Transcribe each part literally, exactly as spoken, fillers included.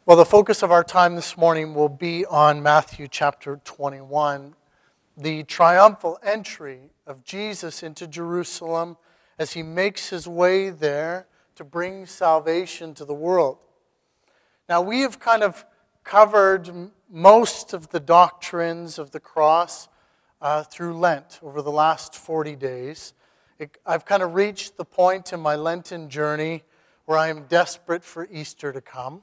Well, the focus of our time this morning will be on Matthew chapter twenty-one, the triumphal entry of Jesus into Jerusalem as he makes his way there to bring salvation to the world. Now, we have kind of covered most of the doctrines of the cross uh, through Lent over the last forty days. It, I've kind of reached the point in my Lenten journey where I am desperate for Easter to come.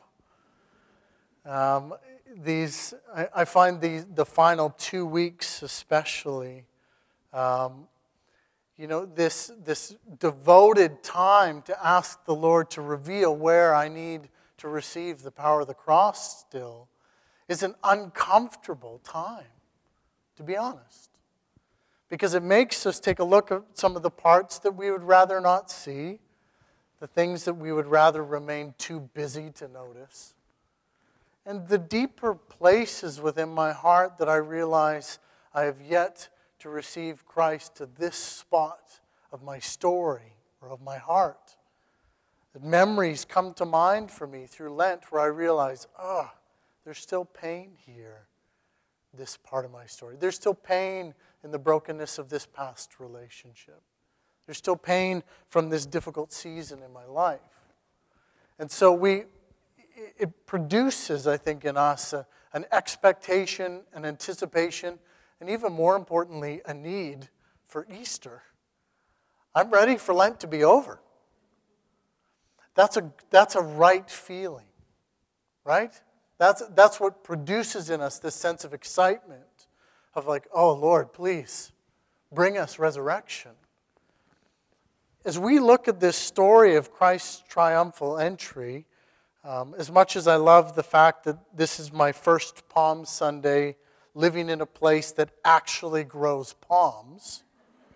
Um, these, I, I find the, the final two weeks especially, um, you know, this, this devoted time to ask the Lord to reveal where I need to receive the power of the cross still is an uncomfortable time, to be honest. Because it makes us take a look at some of the parts that we would rather not see, the things that we would rather remain too busy to notice. And the deeper places within my heart that I realize I have yet to receive Christ to this spot of my story or of my heart. That memories come to mind for me through Lent where I realize, ah, oh, there's still pain here, this part of my story. There's still pain in the brokenness of this past relationship. There's still pain from this difficult season in my life. And so we... It produces, I think, in us a, an expectation, an anticipation, and even more importantly, a need for Easter. I'm ready for Lent to be over. That's a, that's a right feeling, right? That's, that's what produces in us this sense of excitement of like, oh, Lord, please, bring us resurrection. As we look at this story of Christ's triumphal entry, Um, as much as I love the fact that this is my first Palm Sunday living in a place that actually grows palms,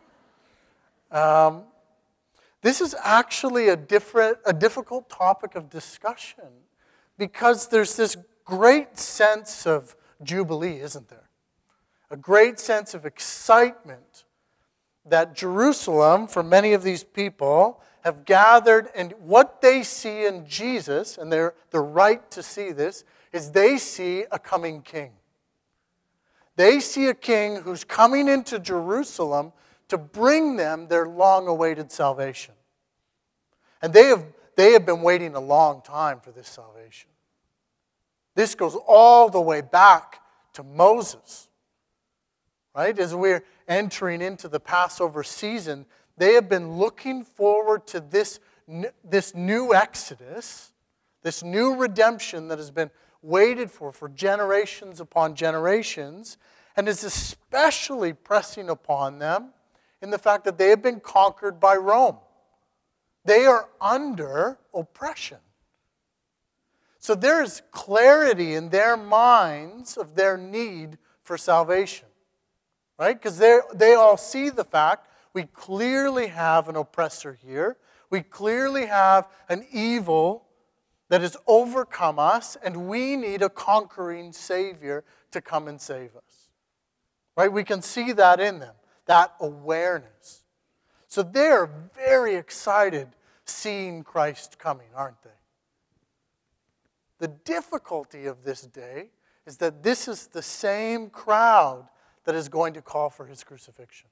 um, this is actually a different, a difficult topic of discussion because there's this great sense of jubilee, isn't there? A great sense of excitement that Jerusalem, for many of these people, have gathered, and what they see in Jesus, and they're, they're right to see this, is they see a coming king. They see a king who's coming into Jerusalem to bring them their long-awaited salvation. And they have, they have been waiting a long time for this salvation. This goes all the way back to Moses. Right? As we're entering into the Passover season, they have been looking forward to this, this new Exodus, this new redemption that has been waited for for generations upon generations, and is especially pressing upon them in the fact that they have been conquered by Rome. They are under oppression. So there is clarity in their minds of their need for salvation. Right? Because they all see the fact we clearly have an oppressor here. We clearly have an evil that has overcome us, and we need a conquering Savior to come and save us. Right? We can see that in them, that awareness. So they're very excited seeing Christ coming, aren't they? The difficulty of this day is that this is the same crowd that is going to call for his crucifixion.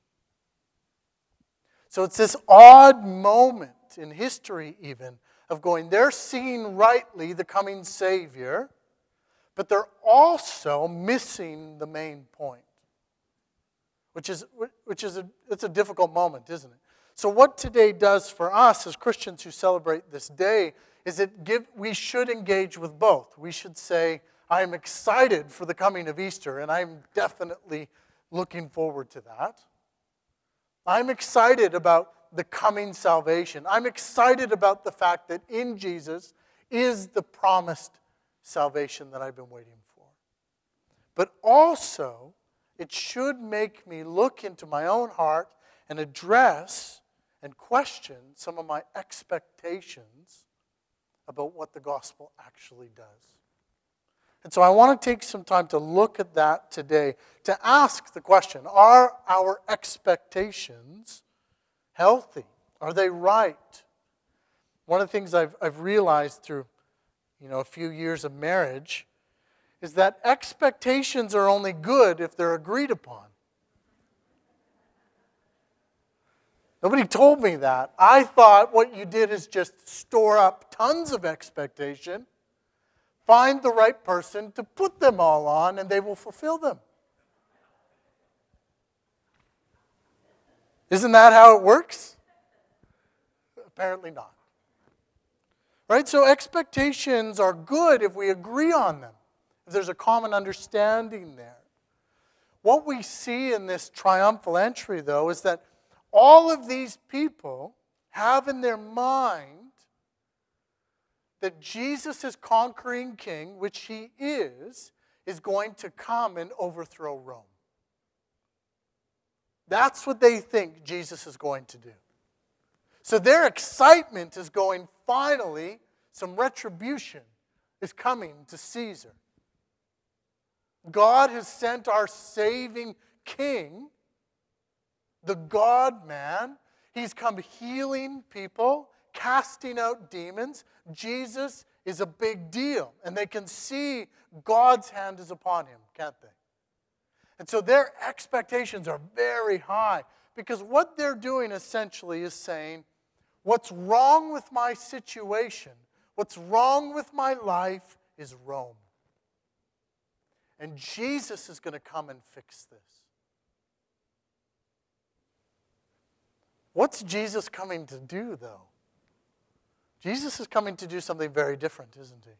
So it's this odd moment in history even of going, they're seeing rightly the coming Savior, but they're also missing the main point. Which is, which is a, it's a difficult moment, isn't it? So what today does for us as Christians who celebrate this day is it give, we should engage with both. We should say, I'm excited for the coming of Easter, and I'm definitely looking forward to that. I'm excited about the coming salvation. I'm excited about the fact that in Jesus is the promised salvation that I've been waiting for. But also, it should make me look into my own heart and address and question some of my expectations about what the gospel actually does. And so I want to take some time to look at that today, to ask the question, are our expectations healthy? Are they right? One of the things I've, I've realized through you know, a few years of marriage is that expectations are only good if they're agreed upon. Nobody told me that. I thought what you did is just store up tons of expectation, find the right person to put them all on, and they will fulfill them. Isn't that how it works? Apparently not. Right? So expectations are good if we agree on them, if there's a common understanding there. What we see in this triumphal entry, though, is that all of these people have in their mind that Jesus is conquering king, which he is, is going to come and overthrow Rome. That's what they think Jesus is going to do. So their excitement is going, finally, some retribution is coming to Caesar. God has sent our saving king, the God-man. He's come healing people, casting out demons. Jesus is a big deal. And they can see God's hand is upon him, can't they? And so their expectations are very high. Because what they're doing essentially is saying, what's wrong with my situation, what's wrong with my life is Rome. And Jesus is going to come and fix this. What's Jesus coming to do, though? Jesus is coming to do something very different, isn't he?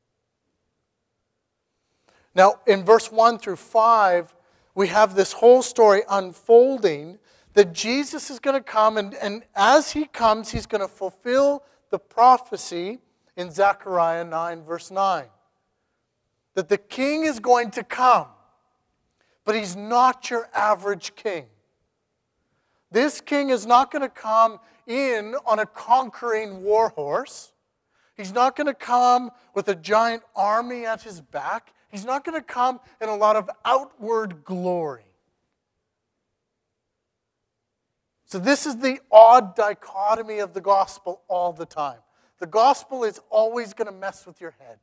Now, in verse one through five, we have this whole story unfolding that Jesus is going to come, and, and as he comes, he's going to fulfill the prophecy in Zechariah nine, verse nine. That the king is going to come, but he's not your average king. This king is not going to come in on a conquering war horse. He's not going to come with a giant army at his back. He's not going to come in a lot of outward glory. So this is the odd dichotomy of the gospel all the time. The gospel is always going to mess with your head.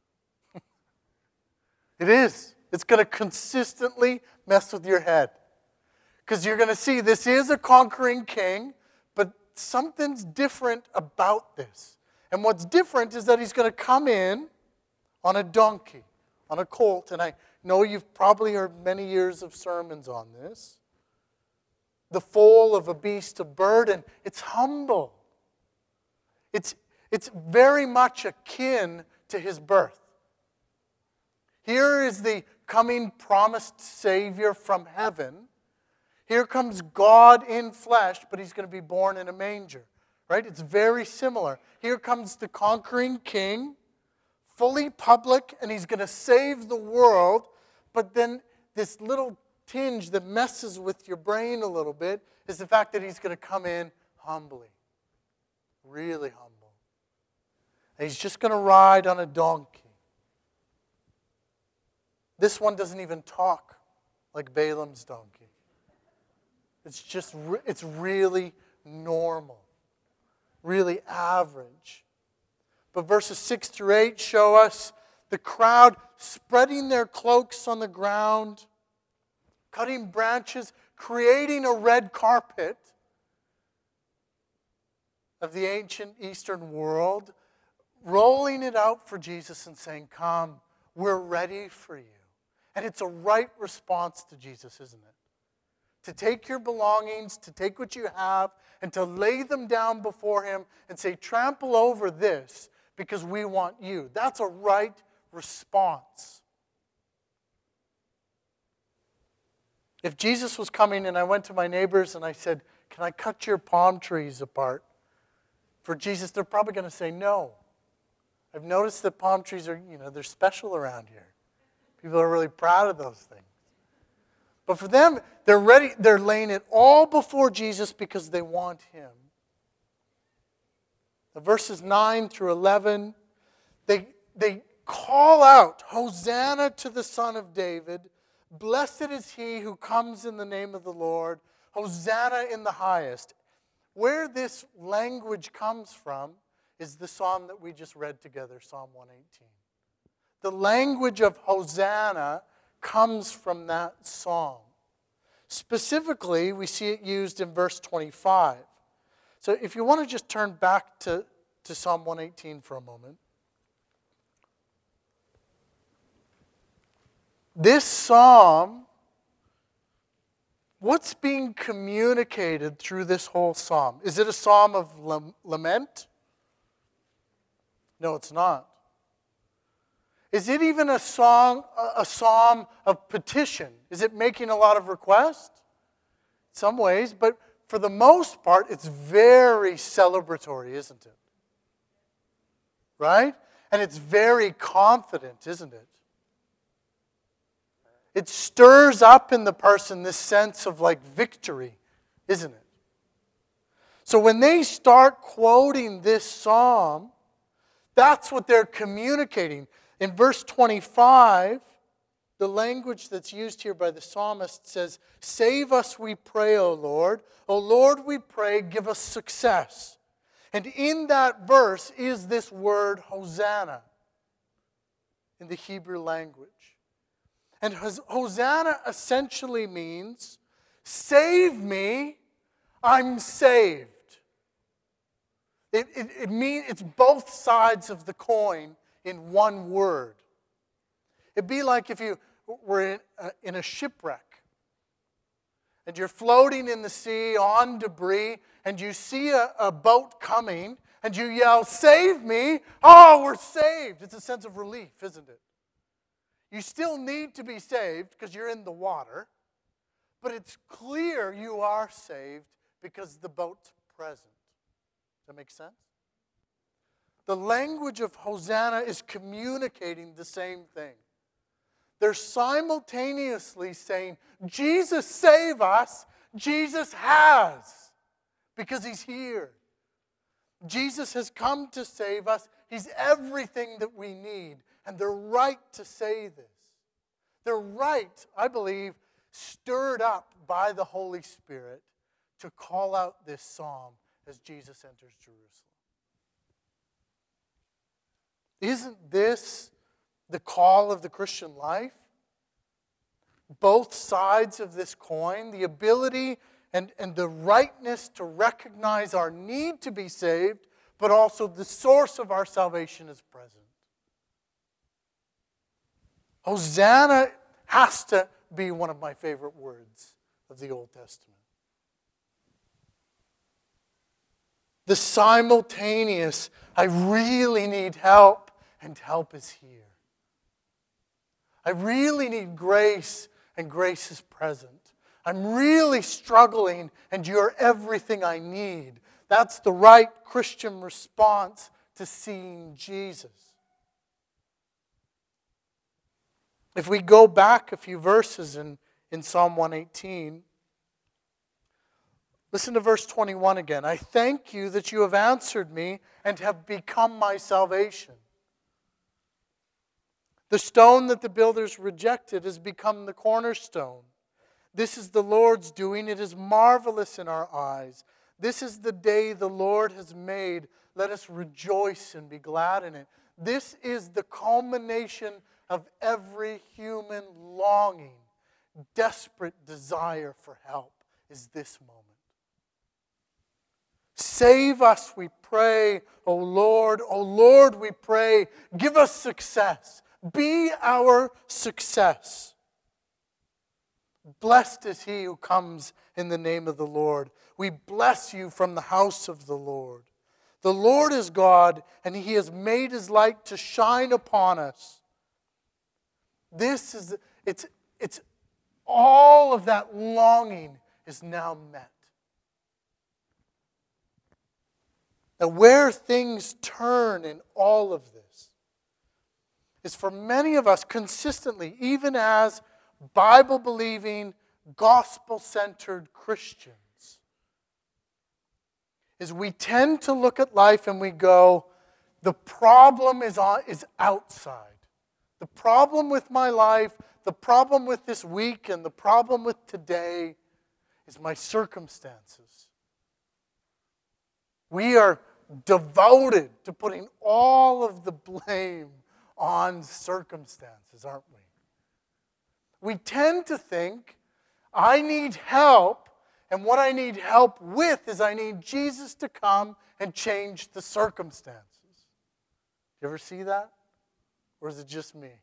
It is. It's going to consistently mess with your head. Because you're going to see this is a conquering king, but something's different about this. And what's different is that he's going to come in on a donkey, on a colt. And I know you've probably heard many years of sermons on this. The foal of a beast of burden. It's humble. It's, it's very much akin to his birth. Here is the coming promised Savior from heaven. Here comes God in flesh, but he's going to be born in a manger. Right? It's very similar. Here comes the conquering king, fully public, and he's going to save the world. But then this little tinge that messes with your brain a little bit is the fact that he's going to come in humbly. Really humble. And he's just going to ride on a donkey. This one doesn't even talk like Balaam's donkey. It's just, it's really normal, really average. But verses six through eight show us the crowd spreading their cloaks on the ground, cutting branches, creating a red carpet of the ancient Eastern world, rolling it out for Jesus and saying, "Come, we're ready for you." And it's a right response to Jesus, isn't it? To take your belongings, to take what you have, and to lay them down before him and say, "Trample over this because we want you." That's a right response. If Jesus was coming and I went to my neighbors and I said, "Can I cut your palm trees apart?" For Jesus, they're probably going to say no. I've noticed that palm trees are, you know, they're special around here. People are really proud of those things. But for them, they're ready, they're laying it all before Jesus because they want him. The verses nine through eleven, they, they call out, "Hosanna to the Son of David. Blessed is he who comes in the name of the Lord. Hosanna in the highest." Where this language comes from is the psalm that we just read together, Psalm one eighteen. The language of Hosanna comes from that psalm. Specifically, we see it used in verse twenty-five. So if you want to just turn back to, to Psalm one eighteen for a moment. This psalm, what's being communicated through this whole psalm? Is it a psalm of lament? No, it's not. Is it even a song, a psalm of petition? Is it making a lot of requests? In some ways, but for the most part, it's very celebratory, isn't it? Right? And it's very confident, isn't it? It stirs up in the person this sense of like victory, isn't it? So when they start quoting this psalm, that's what they're communicating. In verse twenty-five, the language that's used here by the psalmist says, "Save us, we pray, O Lord. O Lord, we pray, give us success." And in that verse is this word Hosanna in the Hebrew language. And Hosanna essentially means, save me, I'm saved. It, it, it means it's both sides of the coin in one word. It'd be like if you were in a, in a shipwreck and you're floating in the sea on debris and you see a, a boat coming and you yell, "Save me!" Oh, we're saved. It's a sense of relief, isn't it? You still need to be saved because you're in the water, but it's clear you are saved because the boat's present. Does that make sense? The language of Hosanna is communicating the same thing. They're simultaneously saying, Jesus, save us. Jesus has, because he's here. Jesus has come to save us. He's everything that we need. And they're right to say this. They're right, I believe, stirred up by the Holy Spirit to call out this psalm as Jesus enters Jerusalem. Isn't this the call of the Christian life? Both sides of this coin, the ability and, and the rightness to recognize our need to be saved, but also the source of our salvation is present. Hosanna has to be one of my favorite words of the Old Testament. The simultaneous, I really need help, and help is here. I really need grace, and grace is present. I'm really struggling, and you're everything I need. That's the right Christian response to seeing Jesus. If we go back a few verses in, in Psalm one eighteen, listen to verse twenty-one again. I thank you that you have answered me and have become my salvation. The stone that the builders rejected has become the cornerstone. This is the Lord's doing. It is marvelous in our eyes. This is the day the Lord has made. Let us rejoice and be glad in it. This is the culmination of every human longing, desperate desire for help is this moment. Save us, we pray, O Lord. O Lord, we pray, give us success. Be our success. Blessed is he who comes in the name of the Lord. We bless you from the house of the Lord. The Lord is God, and he has made his light to shine upon us. This is, it's, it's all of that longing is now met. Now, where things turn in all of this is for many of us consistently, even as Bible-believing, gospel-centered Christians, is we tend to look at life and we go, the problem is, on, is outside. The problem with my life, the problem with this week, and the problem with today is my circumstances. We are, devoted to putting all of the blame on circumstances, aren't we? We tend to think, I need help, and what I need help with is I need Jesus to come and change the circumstances. You ever see that? Or is it just me?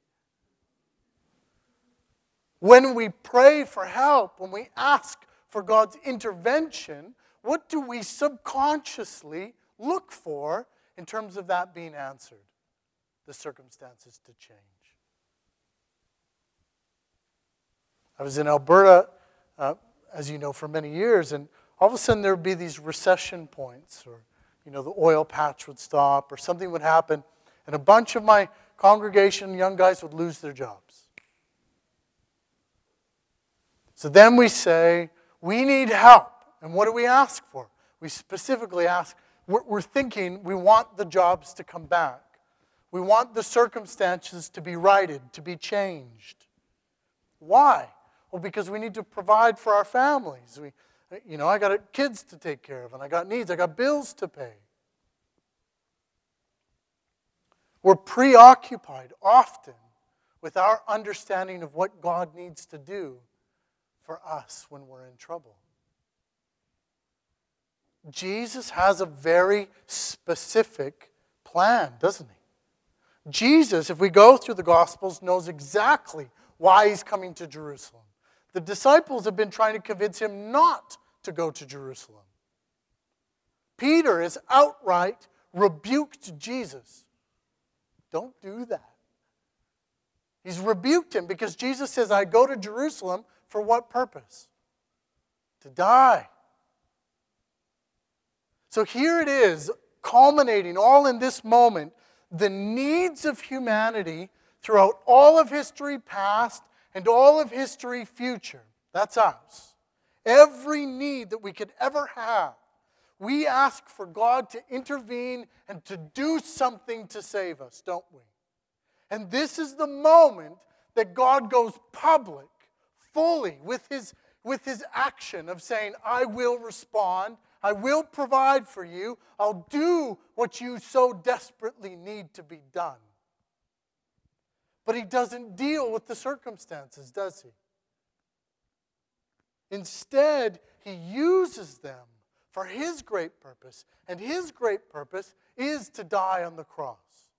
When we pray for help, when we ask for God's intervention, what do we subconsciously look for in terms of that being answered? The circumstances to change. I was in Alberta, uh, as you know, for many years, and all of a sudden there would be these recession points, or you know, the oil patch would stop, or something would happen, and a bunch of my congregation, young guys, would lose their jobs. So then we say, we need help. And what do we ask for? We specifically ask, we're, we're thinking we want the jobs to come back. We want the circumstances to be righted, to be changed. Why? Well, because we need to provide for our families. We, you know, I got kids to take care of, and I got needs, I got bills to pay. We're preoccupied often with our understanding of what God needs to do for us when we're in trouble. Jesus has a very specific plan, doesn't he? Jesus, if we go through the Gospels, knows exactly why he's coming to Jerusalem. The disciples have been trying to convince him not to go to Jerusalem. Peter has outright rebuked Jesus. Don't do that. He's rebuked him because Jesus says, I go to Jerusalem for what purpose? To die. So here it is, culminating all in this moment, the needs of humanity throughout all of history past and all of history future. That's us. Every need that we could ever have, we ask for God to intervene and to do something to save us, don't we? And this is the moment that God goes public, fully, with his, with his action of saying, I will respond, I will provide for you, I'll do what you so desperately need to be done. But he doesn't deal with the circumstances, does he? Instead, he uses them for his great purpose, and his great purpose is to die on the cross.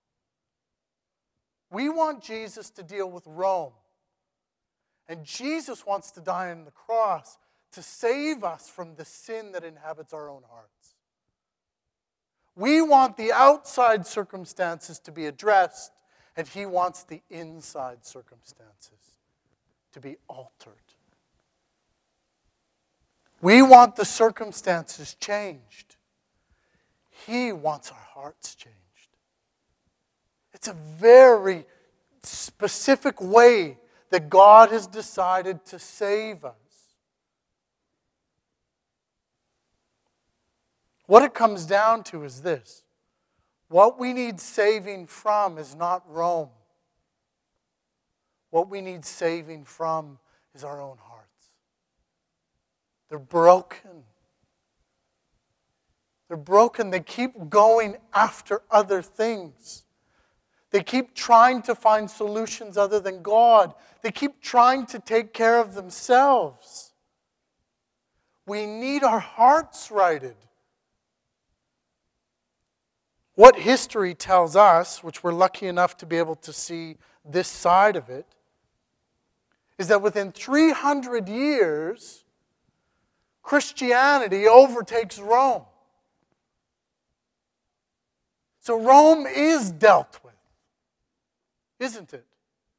We want Jesus to deal with Rome, and Jesus wants to die on the cross to save us from the sin that inhabits our own hearts. We want the outside circumstances to be addressed, and he wants the inside circumstances to be altered. We want the circumstances changed. He wants our hearts changed. It's a very specific way that God has decided to save us. What it comes down to is this. What we need saving from is not Rome. What we need saving from is our own hearts. They're broken. They're broken. They keep going after other things. They keep trying to find solutions other than God. They keep trying to take care of themselves. We need our hearts righted. What history tells us, which we're lucky enough to be able to see this side of it, is that within three hundred years, Christianity overtakes Rome. So Rome is dealt with, isn't it?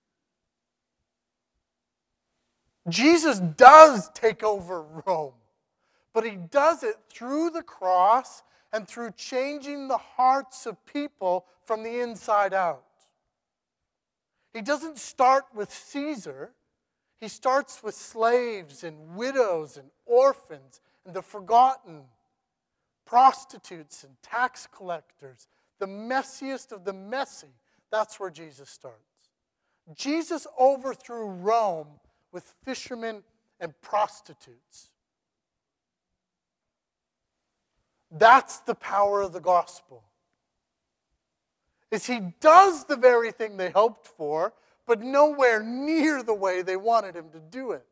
Jesus does take over Rome, but he does it through the cross and through changing the hearts of people from the inside out. He doesn't start with Caesar. He starts with slaves and widows and orphans and the forgotten, prostitutes and tax collectors, the messiest of the messy. That's where Jesus starts. Jesus overthrew Rome with fishermen and prostitutes. That's the power of the gospel. Is he does the very thing they hoped for, but nowhere near the way they wanted him to do it.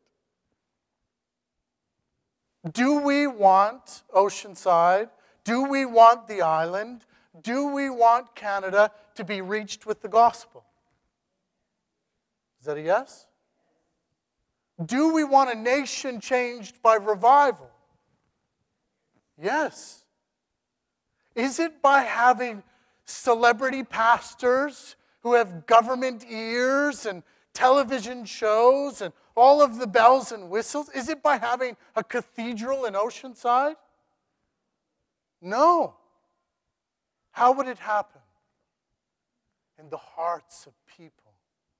Do we want Oceanside? Do we want the island? Do we want Canada to be reached with the gospel? Is that a yes? Do we want a nation changed by revival? Yes. Is it by having celebrity pastors who have government ears and television shows and all of the bells and whistles? Is it by having a cathedral in Oceanside? No. How would it happen? In the hearts of people.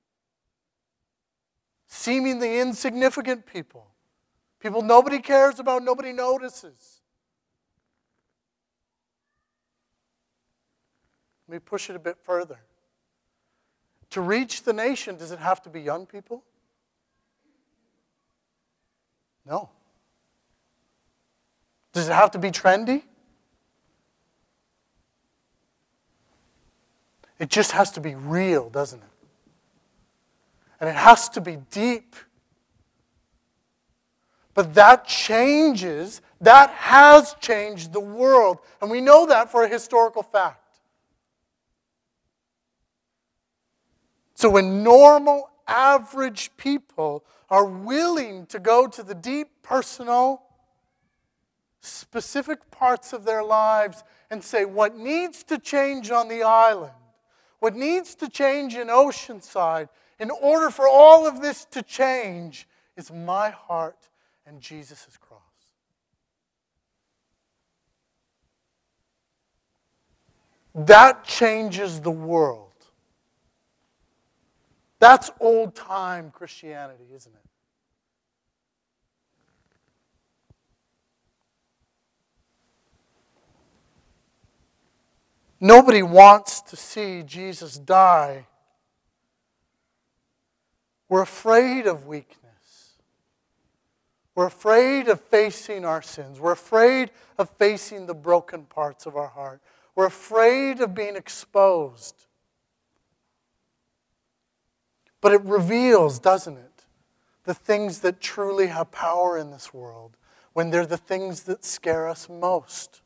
Seemingly insignificant people. People nobody cares about, nobody notices. Let me push it a bit further. To reach the nation, does it have to be young people? No. Does it have to be trendy? It just has to be real, doesn't it? And it has to be deep. But that changes, that has changed the world. And we know that for a historical fact. So when normal, average people are willing to go to the deep, personal, specific parts of their lives and say, what needs to change on the island, what needs to change in Oceanside, in order for all of this to change, is my heart and Jesus' cross. That changes the world. That's old-time Christianity, isn't it? Nobody wants to see Jesus die. We're afraid of weakness. We're afraid of facing our sins. We're afraid of facing the broken parts of our heart. We're afraid of being exposed. But it reveals, doesn't it, the things that truly have power in this world when they're the things that scare us most.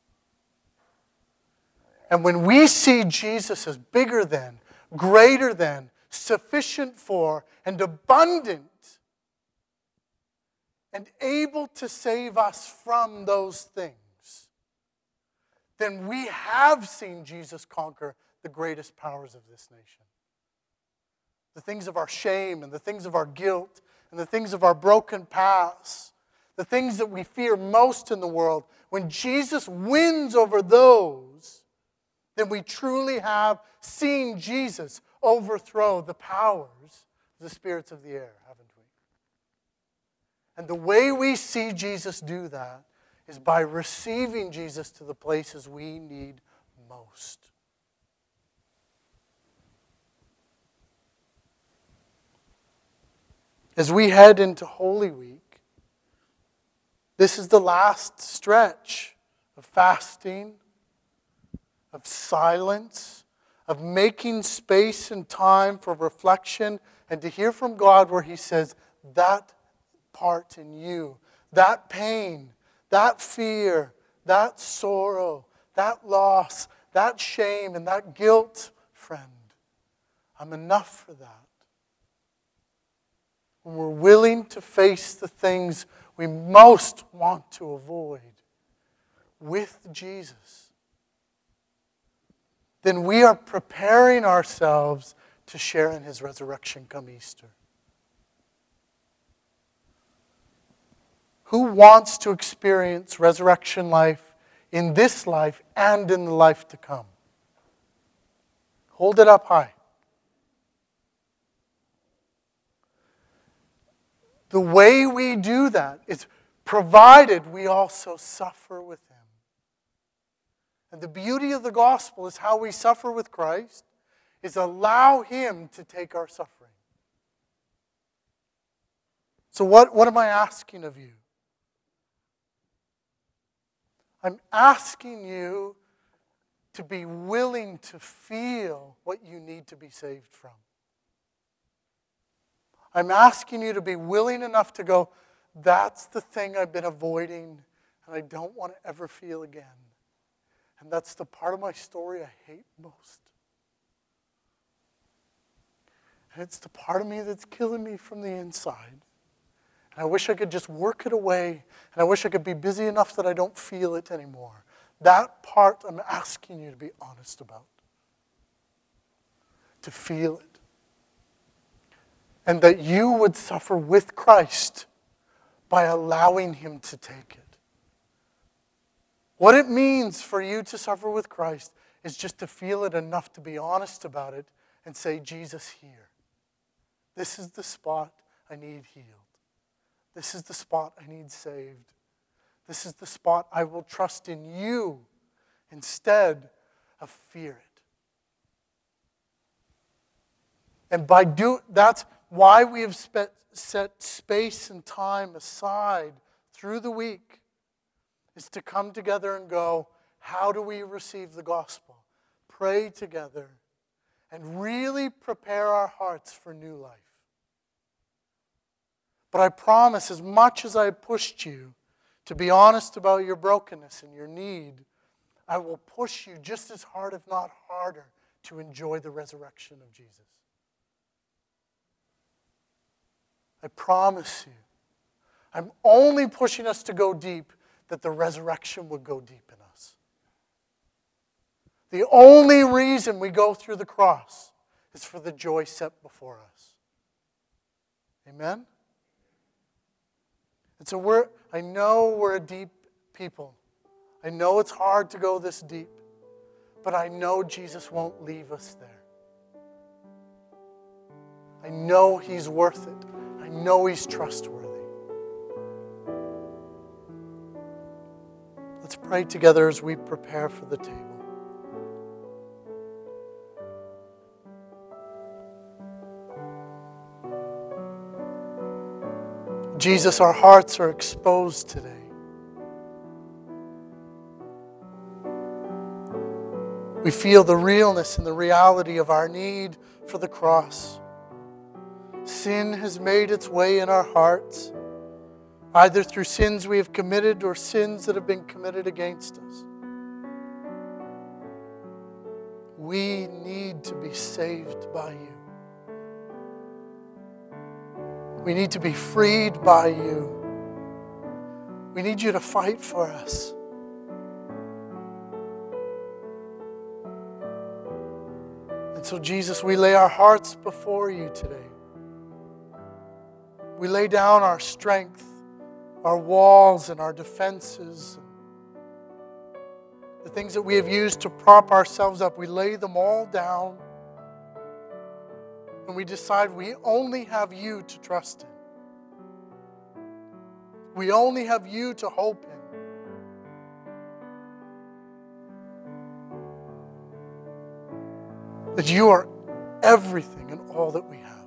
And when we see Jesus as bigger than, greater than, sufficient for, and abundant, and able to save us from those things, then we have seen Jesus conquer the greatest powers of this nation. The things of our shame and the things of our guilt and the things of our broken past, the things that we fear most in the world, when Jesus wins over those, then we truly have seen Jesus overthrow the powers of the spirits of the air, haven't we? And the way we see Jesus do that is by receiving Jesus to the places we need most. As we head into Holy Week, this is the last stretch of fasting, of silence, of making space and time for reflection and to hear from God where He says, that part in you, that pain, that fear, that sorrow, that loss, that shame, and that guilt, friend, I'm enough for that. When we're willing to face the things we most want to avoid with Jesus, then we are preparing ourselves to share in His resurrection come Easter. Who wants to experience resurrection life in this life and in the life to come? Hold it up high. The way we do that is provided we also suffer with Him. And the beauty of the gospel is how we suffer with Christ is allow Him to take our suffering. So what, what am I asking of you? I'm asking you to be willing to feel what you need to be saved from. I'm asking you to be willing enough to go, that's the thing I've been avoiding and I don't want to ever feel again. And that's the part of my story I hate most. And it's the part of me that's killing me from the inside. And I wish I could just work it away. And I wish I could be busy enough that I don't feel it anymore. That part I'm asking you to be honest about. To feel it. And that you would suffer with Christ by allowing him to take it. What it means for you to suffer with Christ is just to feel it enough to be honest about it and say, Jesus, here. This is the spot I need healed. This is the spot I need saved. This is the spot I will trust in you instead of fear it. And by do that's why we have spe- set space and time aside through the week, is to come together and go, how do we receive the gospel? Pray together and really prepare our hearts for new life. But I promise, as much as I pushed you to be honest about your brokenness and your need, I will push you just as hard, if not harder, to enjoy the resurrection of Jesus. I promise you. I'm only pushing us to go deep that the resurrection would go deep in us. The only reason we go through the cross is for the joy set before us. Amen? And so we're, I know we're a deep people. I know it's hard to go this deep. But I know Jesus won't leave us there. I know he's worth it. I know he's trustworthy. Let's pray together as we prepare for the table. Jesus, our hearts are exposed today. We feel the realness and the reality of our need for the cross. Sin has made its way in our hearts, either through sins we have committed or sins that have been committed against us. We need to be saved by you. We need to be freed by you. We need you to fight for us. And so, Jesus, we lay our hearts before you today. We lay down our strength, our walls and our defenses, the things that we have used to prop ourselves up. We lay them all down. And we decide we only have you to trust in. We only have you to hope in. That you are everything and all that we have.